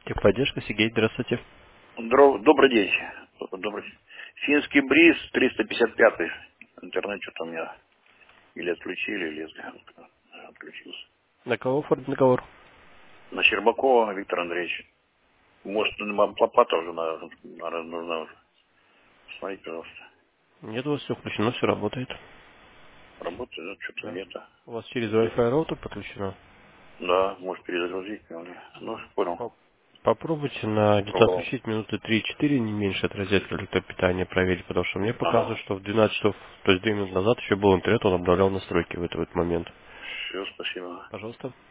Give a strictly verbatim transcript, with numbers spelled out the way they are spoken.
Техподдержка, Сергей, здравствуйте. Дро- Добрый день. Добрый день. Финский бриз триста пятьдесят пять. Интернет что-то у меня или отключили, или отключился. На кого оформлен договор? На Щербакова Виктор Андреевич. Может, вам лопата уже надо, надо- нужна уже. Смотрите, пожалуйста. Нет, у вас все включено, все работает. Работает, да, что-то Да. где-то. У вас через Wi-Fi роутер подключено. Да, может перезагрузить. но не- Ну, понял. Поп- Попробуйте на где-то Пробовал. отключить минуты три-четыре, не меньше от розетки электропитания проверить, потому что мне показывает, Ага. что в двенадцать часов, то есть две минуты назад еще был интернет, он обновлял настройки в этот, в этот момент. Все, спасибо. Пожалуйста.